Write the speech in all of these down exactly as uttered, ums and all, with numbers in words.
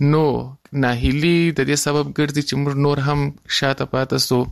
نو ناهیلي د دې سبب ګرځي چې موږ نور هم شاته پاتې سو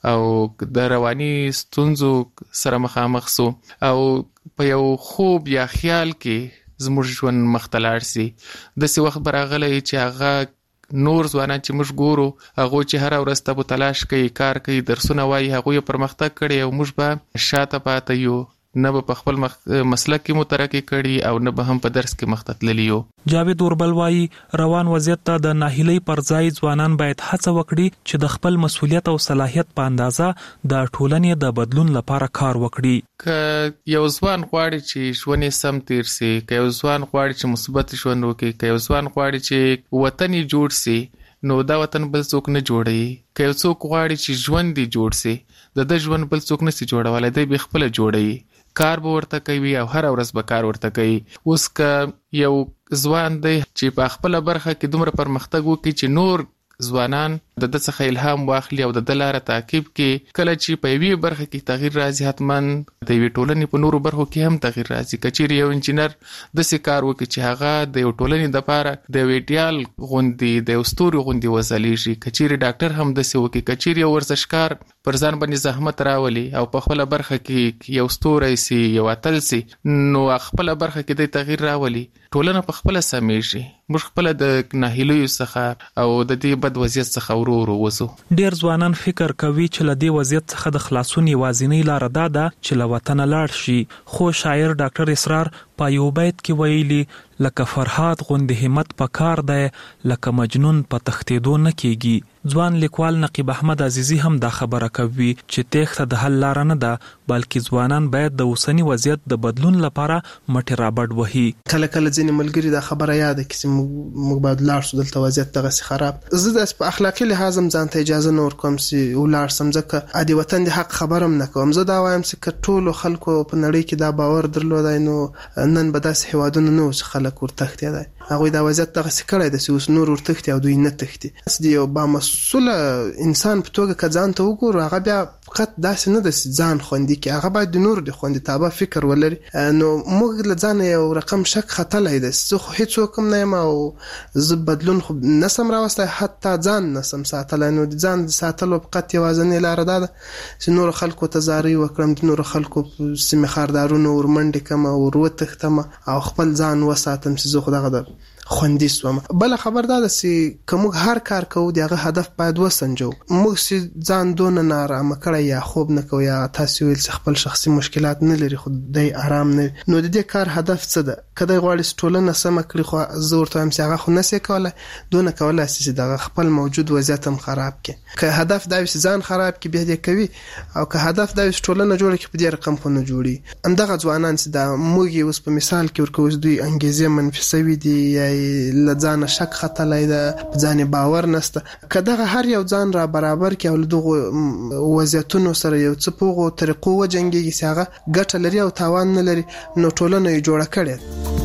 او د رواني ستونزو سره مخامخ سو او په یو خوب یا خیال کې زموږ ژوند مختلار سي. داسې وخت براغلی چې هغه نور ځوانان چې موږ ګورو هغه چې هر ورځ ته په تلاش کوي، کار کوي، درسونه وایي، هغه یې پرمختګ کړي او موږ به شاته پاتې یو، نه به په خپل مخ... مسلک کې مترقي کړي او نه به هم په درس کې مخته تللي یو. جاوید اوربل وایي روان وضعیت ته د ناهیلۍ پر ځای ځوانان باید هڅه وکړي چې د خپل مسؤلیت او صلاحیت په اندازه د ټولنې د بدلون لپاره کار وکړي. که یو ځوان غواړي چې ژوند یې سم تیر سي، که یو ځوان غواړي چې مثبت ژوند وکړي، که یو ځوان غواړي چې وطن یې جوړ سي، نو دا وطن بل څوک نه جوړوي. که یو څوک غواړي چې ژوند یې جوړ سي، د ده ژوند بل څوک نسي جوړولی، دی به خپله جوړوي. کار به ورته کوي او هر ورځ به کار ورته کوي. اوس که یو ځوان دی چې په خپله برخه کې دومره پرمختګ وکړي چې نور ځوانان د ده څخه الهام واخلي او د ده لاره تعقیب کړي، کله چې په یوې برخه کې تغییر راځي حتما د یوې ټولنې په نورو برخو کې هم تغییر راځي. که چیرې یو انجینر داسې کار وکړي چې هغه د یو ټولنې دپاره د یو ایډیال غوندې د یو ستوري غوندې وځلیږي، که چیرې ډاکټر هم داسې وکړي، که چیرې یو ورزشکار پر ځان باندې زحمت راولي او په خپله برخه کې یو ستوری سي، یو اتل سي، نو خپله برخه کې دی تغییر راولي، ټولنه په خپله سمیږي. موږ خپله د ناهیلیو څخه او د دې بد وضعیت څخه ورو ورو وځو. ډیر ځوانان فکر کوي چې له دې وضعیت څخه د خلاصون یوازینۍ لاره دا ده چې له وطنه لاړ شي، خو شاعر ډاکټر اسرار په یو بیت کې ویلي لکه فرهاد غوندې همت په کار دی، لکه مجنون په تښتېدو نه کېږي. ځوان لیکوال نقیب احمد عزیزي هم دا خبره کوي چې تېښته د حل لاره نه ده، بلکې ځوانان باید د اوسني وضعیت د بدلون لپاره مټې رابډ وهي. کله کله ځینې ملګري دا خبره یاده کړي چې موږ باید لاړ شو، دلته وضعیت دغسې خراب. زه داسې په اخلاقي لحاظ هم ځان ته اجازه نه ورکوم چې ولاړ شم، ځکه ادي وطن د حق خبره هم نه کوم. زه دا وایم چې که ټولو خلکو په نړۍ کې دا باور درلودی نو نن به داسې هېوادونه نه و چې خلک ورتښتېدی. هغوی دا وضعیت دغسې کړی ده چې اوس نور ورتښتي او دوی نه تښتي. د یو بامسؤله انسان په توګه که ځان ته وګورو، هغه بیا فقط داسې نه ده چې ځان خوندي کړي، هغه باید د نورو د خوندیتابه فکر ولري. نو موږ له ځانه یو رقم شک ختلی دی. زه خو هېڅوک هم نه یم او زه بدلون خو نسم راوستی، حتی ځان نسم ساتلی. نو د ځان د ساتلو فقط یوازینۍ لاره دا ده چې نورو خلکو ته زارۍ وکړم، د نورو خلکو سیمې خاردارونو ورمنډې کړم او ور وتښتم او خپل ځان وساتم چې زه خو دغه د خوندي سوم. بله خبر دا ده چې که موږ هر کار کوو د هغه هدف باید وسنجو. موږ چې ځان دونه نارامه کړی یا خوب نه کوو یا تاسې ویل چې خپل شخصي مشکلات نه لري خو دی آرام نه وي، نو د دې کار هدف څه ده؟ که دی غواړي چې ټولنه سمه کړي، خو زه ورته وایم چې هغه خو نسي کولی، دونه کولی شي چې دغه خپل موجود وضعیت هم خراب کړي. که هدف دا وي چې ځان خراب کړي بیا دې کوي، او که هدف دا وي چې ټولنه جوړه کړي په دې رقم خو نه جوړي. همدغه ځوانان چې دا موږ یې اوس په مثال کې ورکوو چې دوی انګیزې منفي سوي دي یا له ځانه شک ختلی ده، په ځان باور نسته، که دغه هر یو ځان را برابر کړي او له دغو وضعیتونو سره یو څه په هغو طریقو وجنګېږي چې هغه ګټه لري او تاوان نه لري، نو ټولنه یې جوړه کړې.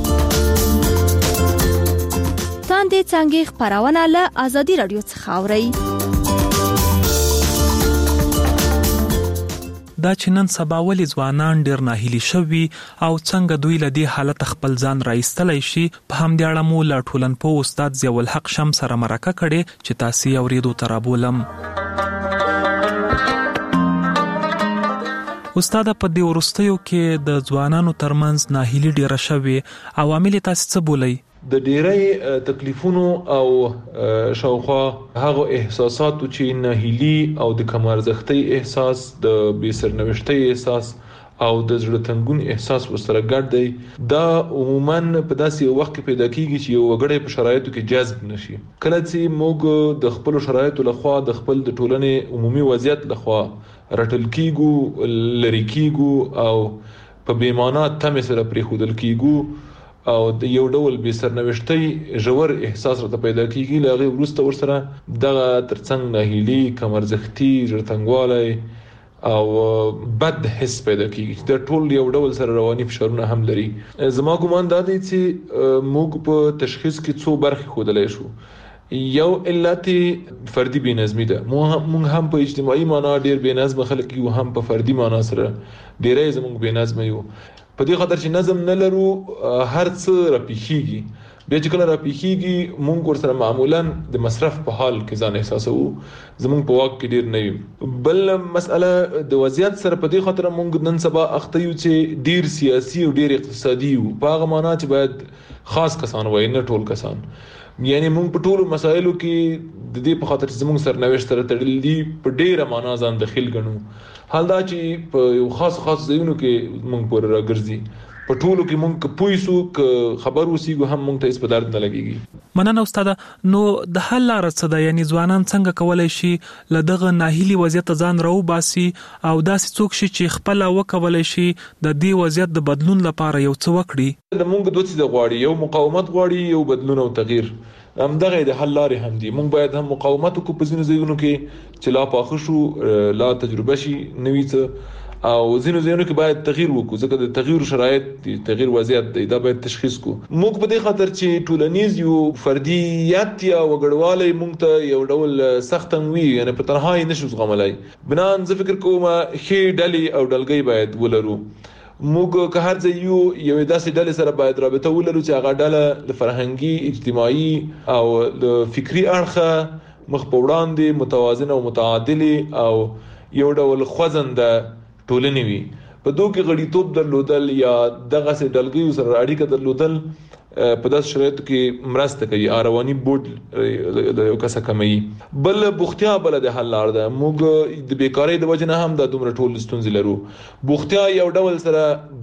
تاندې څانګې خپرونه له ازادي راډیو څخه اورئ. دا چې نن سبا ولې ځوانان ډېر ناهیلي شوي او څنګه دوی له دې حالت خپل ځان راایستلی شي، په همدې اړه مو له ټولنپوه استاد ضیاء الحق شم سره مرکه کړې چې تاسې یې اورېدو ته رابولم. استاده، په دې وروستیو کې د ځوانانو ترمنځ ناهیلي ډېره شوې، عوامل یې تاسې څه بولئ؟ د ډیری تکلیفونو او شاوخوا هغه احساساتو چې ناهیلي او د کم ارزښتۍ احساس، د بې سرنوشتۍ احساس او د زړه تنګون احساس ورسره ګډ دی، دا عموما په داسې یو وخت کې پیدا کیږي چې یو وګړی په شرایطو کې جذب نشي. کله چې موږ د خپلو شرایطو لخوا د خپل د ټولنې عمومي وضعیت لخوا رټل کیږو، لرې کیږو او په بې معنا تمې سره پرېښودل کیږو او د یو ډول بې سرنوشتۍ ژور احساس راته پیدا کیږي، له هغې وروسته ورسره دغه ترڅنګ ناهیلي، کم ارزښتي، زړه تنګوالی او بد حس پیدا کیږي. دا ټول یو ډول سره رواني فشارونه هم لري. زما ګمان دا دی چې موږ په تشخیص کې څو برخې ښودلی شو. یو علت فردي بې نظمي ده. موږ هم په اجتماعي معنا ډېر بې نظمه خلک یو، هم په فردي معنا سره ډېری زموږ بې نظمه یو. په دې خاطر چې نظم نه لرو، هر څه راپېښېږي. بیا چې کله را پیخیږي مونږ ور سره معمولا د مصرف په حال کې ځان احساسو زمونږ په واک کې ډیر نه وي. بل مسأله د وضعیت سره په دې خاطر مونږ نن سبا اخته یو چې ډیر سیاسي او ډیر اقتصادي وو په هغه معنا چې باید خاص کسان وای نه ټول کسان. یعنی مونږ په ټولو مسایلو کې د دې په خاطر زموږ سرنوشت سره تړلي دي په ډیره معنا ځان دخیل ګڼو. حال دا چې په یو خاص خاص ځایونو کې مونږ پر راګرځي په ټولو کې مونږ پویسو ک خبر وسیګو هم مونږ ته اس په درد نه لګيږي. مننه استاد. نو د حل لار څه ده؟ یعنی ځوانان څنګه کولای شي له دغه ناهیلي وضعیت ځان راو باسي او داسې څوک شي چې خپل وکولای شي د دې وضعیت د بدلون لپاره یو څه وکړي؟ مونږ دوه څه غواړي، یو مقاومت غواړي، یو بدلون او تغییر. هم دغه د حل لارې هم دي. مونږ باید هم مقاومت وکړو په ځینو ځایونو کې چې لا پاخه شو، لا تجربه شي نوي څه، او ځینو ځایونو کې باید تغییر وکړو ځکه د تغییر شرایط دي، تغییر وضعیت دی، دا باید تشخیص کو. موږ په دې خاطر چې ټولنیز یو فردیت یا وګړواله موږ ته یو ډول سخت وي، یعنی په تنهایی نشو زغملای. بنان زه فکر کوم خې ډلې او ډلګي باید ولرو. موږ که هر ځای یو یو داسې ډلې سره باید رابطه ولرو چې هغه ډله د فرهنګي، اجتماعي او د فکری اړخه مخ په وړاندې متوازن او متعادل او یو ډول خوځنده ټولنې وي. په دوه کې غړیتوب درلودل یا دغه سه ډلګي سره اړیکه درلودل په داس شرایطو کې مرسته کوي، اروانی بورډ د یو کسه کمي. بل بوختیا بل د حل لار ده. موږ د بیکاری د وجنه هم د دومره ټول ستونزې لرو. بوختیا یو ډول سره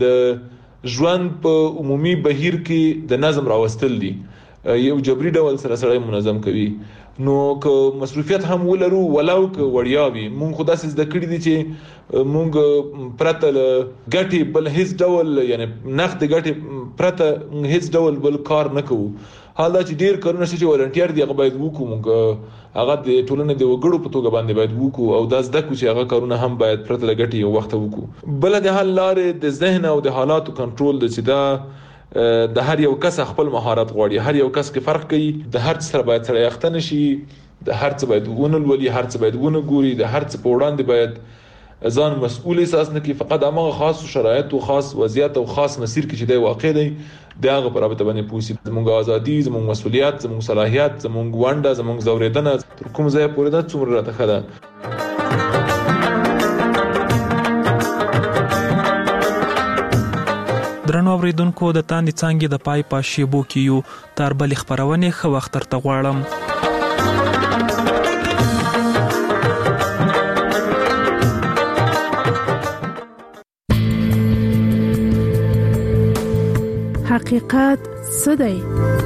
د ژوند په عمومي بهیر کې د نظم راوستل دي، یو جبري ډول سره سره منظم کوي. نو که مصروفیت هم ولرو ولو که وړیا وي، مونږ خو داسې زده کړي دي چې مونږ پرته ګټي بل هیڅ ډول، یعنی نقد ګټي پرته هیڅ ډول بل کار نه کوو. حال دا چې ډیر کارونه چې ولنټیر دی هغه باید وکړو، مونږ هغه د ټولنې د وګړو په توګه باندې باید وکړو او دا زده کړو چې هغه کارونه هم باید پرته ګټي یو وخت وکړو. بل د حل لارې د ذهن او د حالاتو کنټرول د چې دا د هر یو کس خپل مهارت غواړي، هر یو کس کې فرق کوي، د هر څه سره باید سره یختن شي، د هر څه باید ونل ولي، هر څه باید ونه ګوري، د هر څه په وړاندې باید ځان مسؤل احساس نه کوي. فقط هغه خاص شرایط او خاص وضعیت او خاص مسیر کې چې دی واقع دی دا هغه پر رابطه باندې پوسی. زموږ ازادي، زموږ مسؤلیت، زموږ صلاحیت، زموږ ونده، زموږ زوریدنه تر کوم ځای پورې دا څومره راته خده. درنو اوریدونکو، د تاندې څانګې د پای په شیبو کې یو تر بلې خبرونې ښه وخت درته غواړم. حقیقت څه دی؟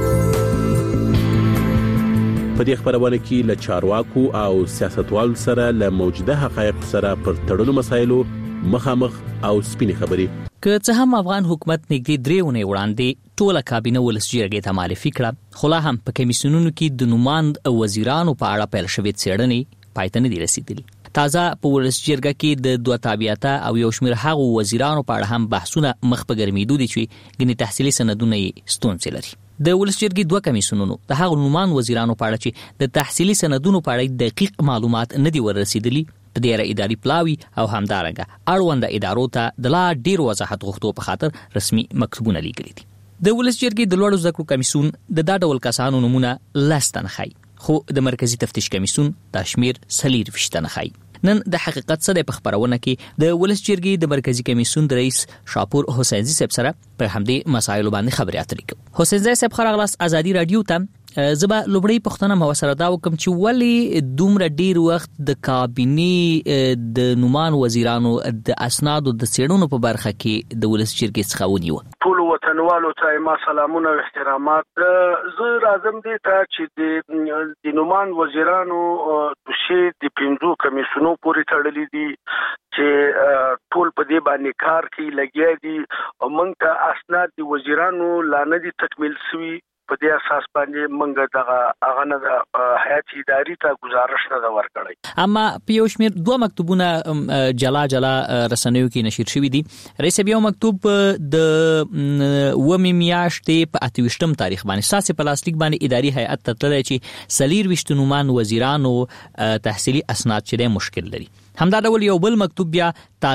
په دې خبرونه کې له چارواکو او سیاستوالو سره له موجوده حقایق سره پر تړلو مسایلو مخامخ او سپینې خبرې. که څه هم افغان حکومت نږدې درې ونې وړاندې ټوله کابینه ولس جرګې ته معرفي کړه، خو لا هم په کمیسیونونو کې د نوماند وزیرانو په اړه پیل شوې څېړنې پای ته نه دي رسېدلي. تازه په ولس جرګه کې د دوه تابعیته او یو شمېر هغو وزیرانو په اړه هم بحثونه مخ په ګرمېدو دي چې ګنې تحصیلي سندونه یې ستونزې لري. د ولس جرګې دوه کمیسیونونو د هغو نوماند وزیرانو په اړه چې د تحصیلي سندونو په اړه دقیق معلومات نه دي ورسېدلي، د ډیره اداري پلاوی او همدارنګه اړونده ادارو ته د لا ډیر وضاحت غوښتو په خاطر رسمي مکتوبونه لیکلي دي. د ولس جرګې د لوړو زده کړو کمیسیون د دا ډول کسانو نمونه لس تنه ښیي، خو د مرکزی تفتیش کمیسیون دا شمیر څلېرویشت تنه ښیي. نن د حقیقت څه دی په خبرونه کې د ولس جرګې د مرکزی کمیسیون د رئیس شاپور حسینزي صاحب سره په همدې مسایلو باندې خبرې اترې کوو. حسینزي صاحب خو راغلاست ازادي رادیو ته. زبا لومړی پښتنه مو سره دا وکم چې ولی دومره ډیر وخت د کابینې د نومان وزیرانو د اسنادو د څېړنو په برخه کې د ولس جرګې څخه ونیو. ټول وطنوالو ته ما سلامونه او احترامات. زه راځم دې ته چې د نومان وزیرانو دوشي د پنځو کمیسیونو پورې تړلې دي چې ټول په دې باندې کار کوي، لګیا دي او موږ ته اسناد د وزیرانو لا نه دي تکمیل شوي. په دې اساس باندې موږ دغه هغه نه د هیئت اداري ته گزارش نه ورکړی. اما په یو شمېر دوه مکتوبونه جلا جلا رسنیو کې نشر شوي دي. رئیس بیا مکتوب د ومې میاشتې په اته ویشتم تاریخ باندې ستاسې په لاسلیک باندې اداري هیئت ته تللی چې څلېرویشت نومان وزیرانو تحصیلي اسناد چې دی مشکل لري. همدا ډول یو بل مکتوب بیا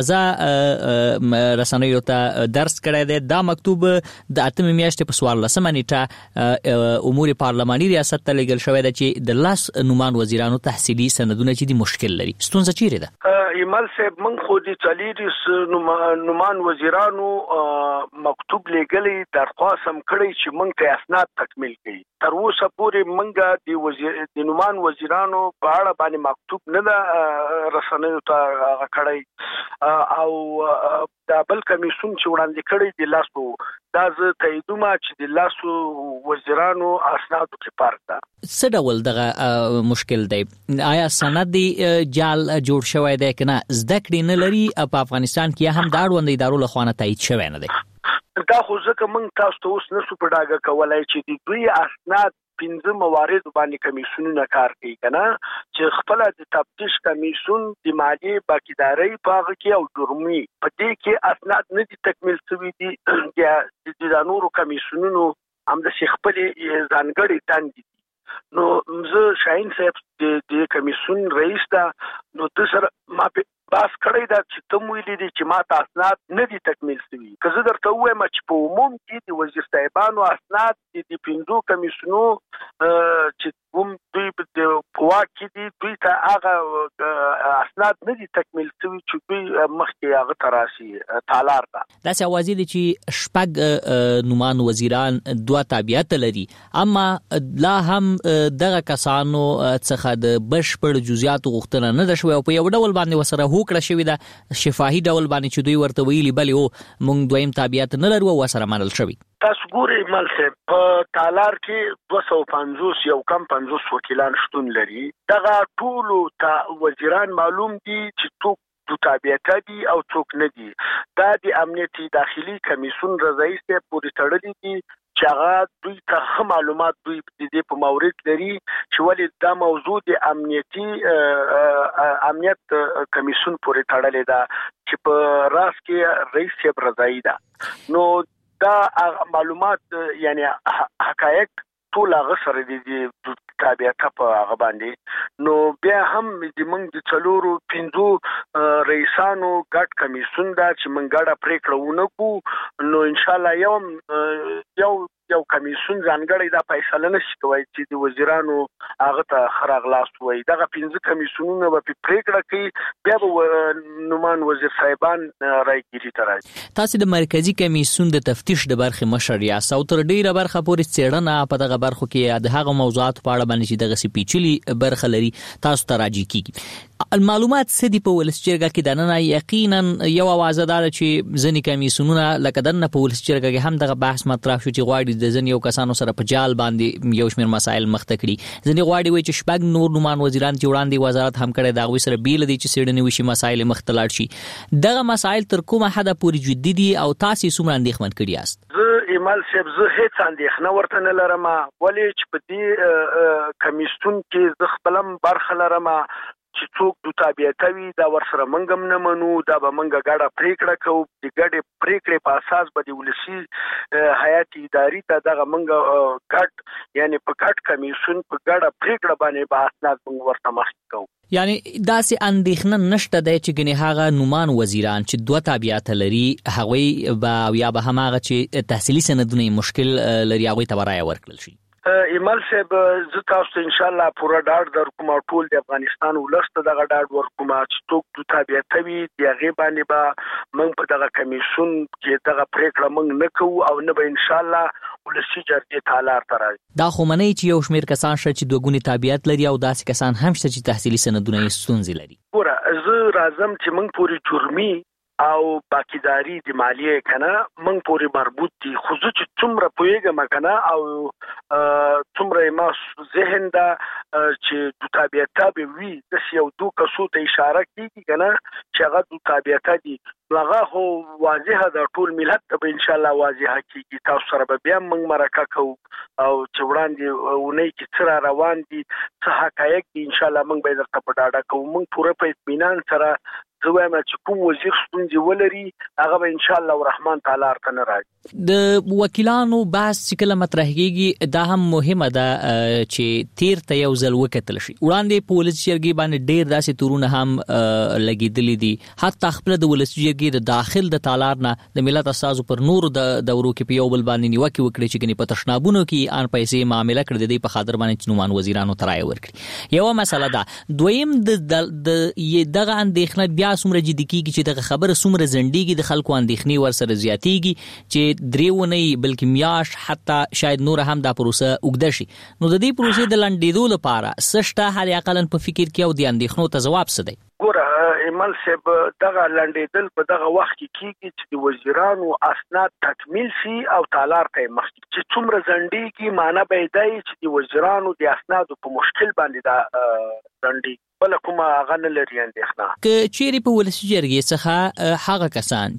تازه رسنیو ته درس کړی دی. دا مکتوب د اتمې میاشتې په څوارلسمه نیټه امور پارلماني ریاست ته لیږل شوی دی چې د لاس نومان وزیرانو تحصیلي سندونه چې دي مشکل لري. ستونزه چیرې ده؟ ایمل صاحب من خو د څلور نومان وزیرانو مکتوب لیږلی درخواست هم کړی چې موږ ته اسناد تکمیل کړي. تر اوسه پورې موږ د وزیر د نومان وزیرانو په اړه باندې مکتوب نه ده رسنیو ته کړی او دا بل کمیسیون چې وړاندې کړی د لاسو دا زه تاییدوم چې د لاسو وزیرانو اسنادو کې فرق ده. څه ډول دغه مشکل دی؟ آیا سند جال جوړ شوی دی که نه زده کړې نه لري په افغانستان کې هم د اړوندو ادارو له خوا نه تایید شوی نه دی؟ دا خو ځکه موږ تاسو ته اوس نشو په ډاګه کولی چې د دوی اسناد پنځه موارد باندې کمیسیونونه کار کوي کنه چې خپل د تفتیش کمیسیون د مالی باکیداري په هغه کې او جرمي په دې کې اسناد نه دي تکمیل شوي دي د نورو کمیسیونونو هم د خپل ځانګړي تاندي. نو زه شاهین صاحب د کمیسیون رئیس دا نو د سره ما په باس کړی دا چې تم ویلي دي چې ما ته اسناد نه دي تکمیل شوي. که زه درته ووایم چې په عموم کې د وزیر صاحبانو اسناد د پنځو کمیسیونو چې کوم دوی په واک کې دي دوی ته هغه اسناد نه دي تکمیل شوي چې دوی مخکې هغه ته راشي تالار ته. داسې اوازې دي چې شپږ نومان وزیران دوه تابعیت لري اما لا هم دغه کسانو څخه د بشپړ جزئیاتو غوښتنه نه ده شوې او په یو ډول باندې وسره هوکړه شوې ده شفاهي ډول باندې چې دوی ورته ویلي بلې او موږ دویم تابعیت نه لرو او ورسره منل شوي. تاسو ګورئ مل صاحب په تالار کې دوه سوه پنځوس یو کم پنځوس وکیلان شتون لري. دغه ټولو ته وزیران معلوم دي چې څوک دو تابعیت دي او څوک نه دي. دا د امنیتي داخلي کمیسیون رضایي صاحب پورې تړلي دي چې هغه دوی ته ښه معلومات دوی د دې په مورد لري چې ولې دا موضوع د امنیتي امنیت کمیسیون پورې تړلې ده چې په راس کې رئیس صاحب رضایي ده. نو دا معلومات یعنی حقایق ټول هغه سره د تابعیت په هغه باندې. نو بیا هم د موږ د څلورو پنځو رئیسانو ګډ کمیسیون دا چې موږ ګډه پریکړه ونه کړو نو انشاءالله یو یو یو کمیسیون ځانګړی دا فیصله نشي کوي چې د وزیرانو هغه ته خراغلاس وایي. دغه پنځه کمیسیونونه به پریکړه کوي بیا به نومان وزیر صاحبان رایګیري ته راځي. تاسو د مرکزی کمیسیون د تفتیش د برخې مشر یاست او تر ډیره برخه پورې څېړنه په دغه برخو کې د هغه موضوعاتو په اړه باندې چې دغه سپیچلي برخه لري تاسو ته راځي کیږي. المعلومات سدي په ولس جرګه کې د نن یقینا یو اوازه ده چې ځنی کمیسیونونه لکه دنه په ولس جرګه کې هم دغه بحث مطرح شو چې غواړي د ځنی یو کسانو سره په جال باندې یو شمېر مسایل مخته کړي. ځنی غواړي وایي چې شپږ نور نومان وزیران چې وړاندې وزارت هم کړی دا غوي سره بیل دي چې سړنی وشي مسایل مخته لاړ شي. دغه مسایل تر کومه حده پورې جدي دي او تاسو څومره اندېښمن کړي یاست؟ زه ایمال صاحب زه هیڅ اندېښنه ورته نه لرم ولې چې په دې کمیسیون کې زه خپلم برخه لرم چې څوک دو تابعیت وي دا ورسره منګم نه منو دا به منګه ګډه پریکړه کوو د ګډې پریکړې په اساس به د ولسي حیات اداري ته دغه منګه ګډ یعنی په ګډ کمیسیون په ګډه پریکړه باندې به اسناد موږ ورته مخکې کوو. یعنی داسې اندېښنه نشته دی چې ګنې هغه نومان وزیران چې دوه تابعیت لري هغوی به یا به هماغه چې تحصیلي سندونه مشکل لري هغوی ته به رایه ورکړل شي؟ ایمل صاحب زه تاسو ته انشاءالله پوره ډاډ درکوم ټول د افغانستان ولس ته دغه ډاډ ورکوم چې څوک دو تابعیت وي د هغې باندې به موږ په دغه کمیسیون کې دغه پریکړه موږ نه کوو او نه به انشاءالله ولسي جرګې تالار ته راځي. دا خو منئ چې یو شمېر کسان شته چې دوه ګونې تابعیت لري او داسې کسان هم شته چې تحصیلي سندونه یې ستونزې لري. ګوره زه راځم چې موږ پورې جرمي او باکیداری د مالیه کنه موږ پورې مربوط دي خو زه چې څومره پوهېږم کنه او څومره ما ذهن دا چې دو تابعیت به وي داسې یو دوه کسو ته اشاره کېږي کنه چې هغه دو تابعیت دي نو هغه خو واضحه ده ټول ملت ته به انشاءالله واضحه کېږي. تاسو سره به بیا موږ مرکه کوو او چې وړاندې اونۍ کې څه را روان دي څه حقایق دي انشاءالله موږ به یې درته په ډاډه کوو. موږ پوره په اطمینان سره زه وایم چې کوم وزیر ستونزې ولري هغه به ان شاء الله الرحمن تعالی ارته نه راځي. د وکیلانو بحث چې کله مطرح کیږي دا هم مهمه ده چې تیر ته یو ځل وکتل شي. وړاندې په ولسي جرګې باندې ډېر داسې تورونه هم لګېدلي دي، حتی خپل د ولسي جرګې د داخل د تالار نه د ملت اساسو پر نورو د دورو کې په یو بل باندې نیوکې وکړي چې ګنې په تشنابونو کې ان پیسې معامله کړې دي په خاطر باندې چې نومان وزیرانو ترای ورکړي. یو مسله ده. دویم د دغه اندېښنه بیا څومره جدي کیږي چې دغه خبره څومره ځنډېږي، د خلکو اندېښنې ورسره زیاتېږي چې درې ونې بلکې میاشت حتی شاید نور هم دا پروسه اوږده شي. نو د دې پروسې د لنډېدو لپاره څه شته حال اقلا په فکر کې او د اندېښنو ته ځواب څه دی؟ ګوره ایمل صاحب دغه لنډېدل په دغه وخت کې کیږي چې د وزیرانو اسناد تکمیل شي او تالار ته مخکې چې څومره ځنډېږي معنی به دی چې د وزیرانو د اسنادو په مشکل باندې دا ځنډېږي، بل کومه هغه نه لري اندېښنه. که چیرې په ولسي جرګې څخه هغه کسان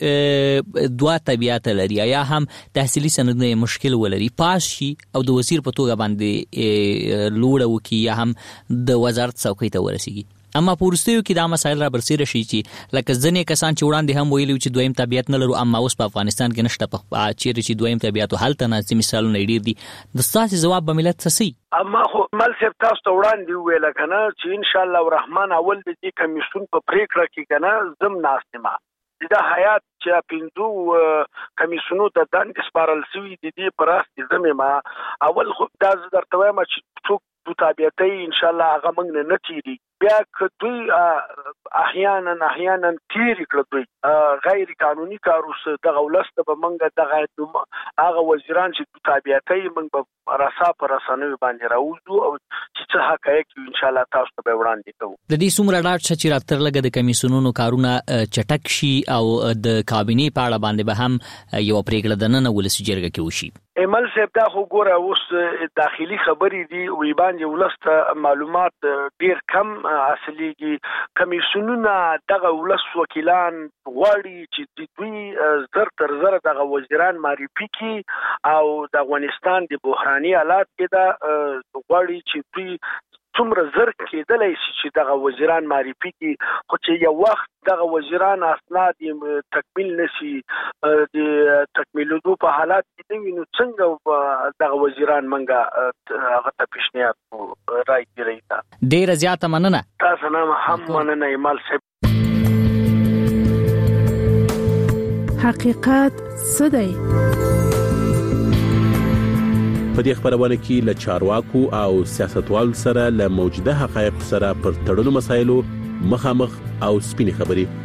چې دوه طبیعت لري یا هم تحصیلي سندونه مشکل ولري پاس شي او د وزیر په توګه باندې لوړه وکړي یا هم د وزارت څوکۍ ته ورسیږي، اما په وروستیو کې دا مسایل را برسېره شي چې لکه ځینې کسان چې وړاندې هم ویلي چې دویم طبیعت نه لرو اما اوس په افغانستان کې نشته، په چیرې چې دویم طبیعت هلته نه چې مثالونه ډېر دي. د ستاسې ځواب به ملت څه سي؟ اما خو مل صاحب تاسو ته وړاندې وویل کنه چې ان شاء الله الرحمن اول د دې کمیسیون په پریکړه کې کنه زم ناستمه دا حیات چې پنځو کمیسیونو ته دند سپارل شوی د دې پراست زمه ما اول خو دا درته وایم چې څوک د طبيعتي ان شاء الله هغه موږ نه تیری بیا کدوې احیانا احیانا تیری کړو غیر قانوني کاروس د غولسته به موږ دغه هغه وزیران چې د طبيعتي موږ به راسا پر رسنوي باندې راوځو او چې حقایق ان شاء الله تاسو ته وړاندې کوو. د دې څومره ډاټ چې راتر لګه د کمیسیونونو کارونه چټک شي او د کابینې په اړه باندې به هم یو پریکړه د نن ولسي جرګه کې وشي. ایمل صاحب دا خو ګوره اوس داخلي خبرې دي وی باندې ولسته معلومات ډیر کم اصليږي. کمیسیونونه دغه ولس وکیلان غواړي چې د دوی زر تر زر دغه وزیران معرفي کی او د افغانستان د بحراني حالات کې دا غواړي چې دوی څومره زر کېدلای شي چې دغه وزیران معرفي کی، خو چې یو وخت دغه وزیران اسناد تکمیل نشي د تکمیلولو په حالات کې دی نو څنګه دغه وزیران منګه هغه ته پیشنهاد راځي راځي. ډیره زیاته مننه. تاسو نه هم مننه ایمال صاحب. حقیقت څه دی؟ په دې خبرونه کې له چارواکو او سیاستوالو سره له موجوده حقایق سره پر تړلو مسایلو مخامخ او سپینې خبرې.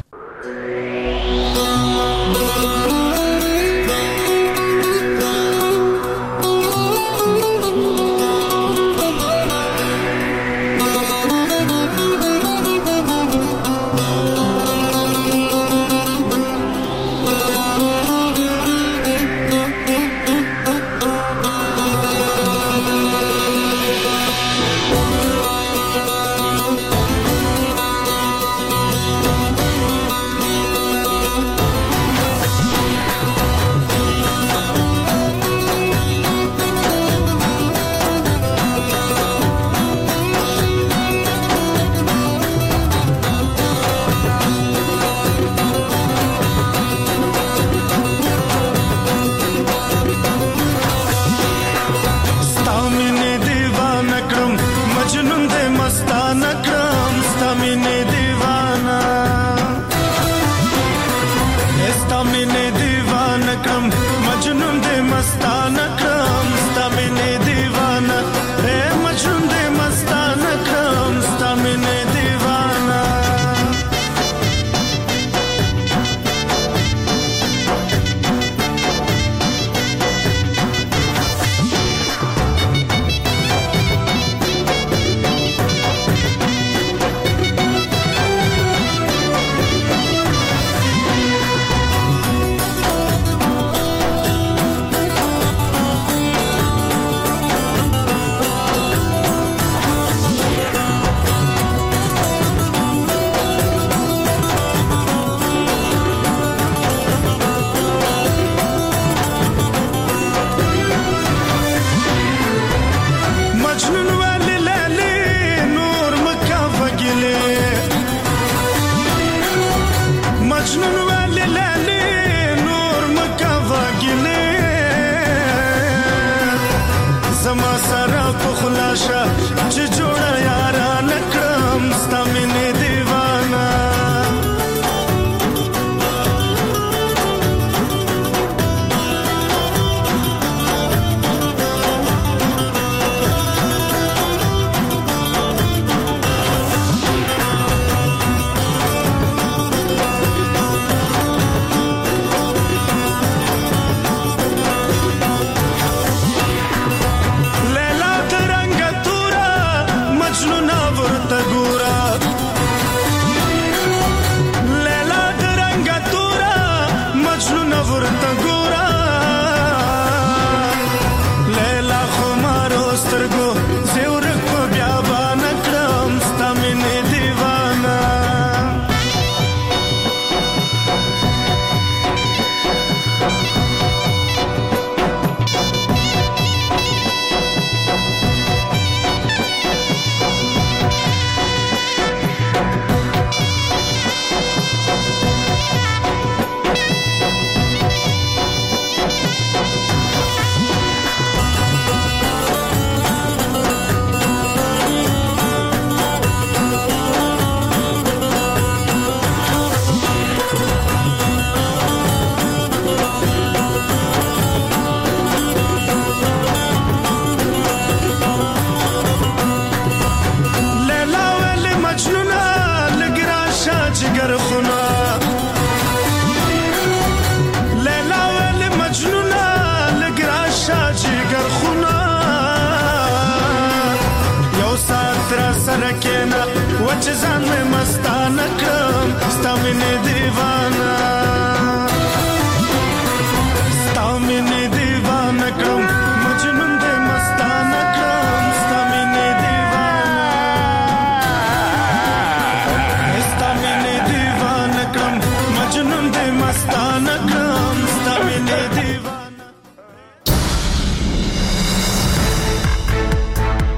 کېنا وچ ځان مې مستانه کړم ستا مینې دیوانه